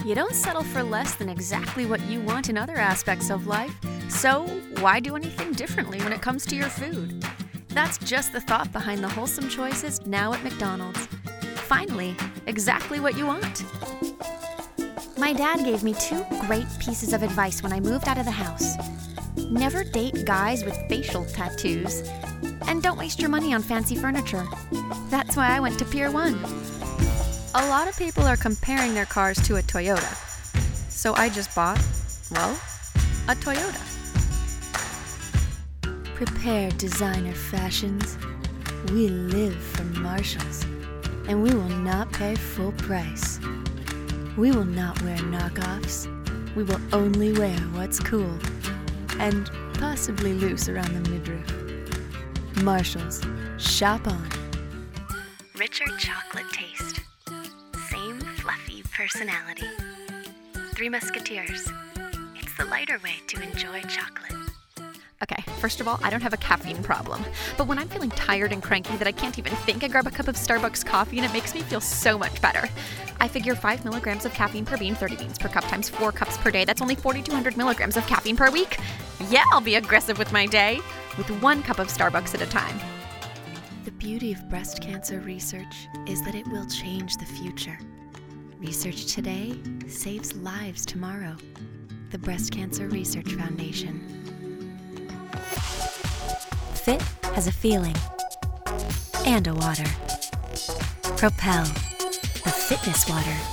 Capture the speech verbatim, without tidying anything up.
You don't settle for less than exactly what you want in other aspects of life, so why do anything differently when it comes to your food? That's just the thought behind the wholesome choices now at McDonald's. Finally, exactly what you want. My dad gave me two great pieces of advice when I moved out of the house. Never date guys with facial tattoos, and don't waste your money on fancy furniture. That's why I went to Pier one. A lot of people are comparing their cars to a Toyota, so I just bought, well, a Toyota. Prepare designer fashions. We live for Marshalls, and we will not pay full price. We will not wear knockoffs. We will only wear what's cool and possibly loose around the midriff. Marshalls, shop on. Richer chocolate taste. Same fluffy personality. Three Musketeers. It's the lighter way to enjoy chocolate. Okay, first of all, I don't have a caffeine problem, but when I'm feeling tired and cranky that I can't even think, I grab a cup of Starbucks coffee and it makes me feel so much better. I figure five milligrams of caffeine per bean, thirty beans per cup times four cups per day, that's only forty-two hundred milligrams of caffeine per week. Yeah, I'll be aggressive with my day, with one cup of Starbucks at a time. The beauty of breast cancer research is that it will change the future. Research today saves lives tomorrow. The Breast Cancer Research Foundation. Fit has a feeling and a water. Propel, the fitness water.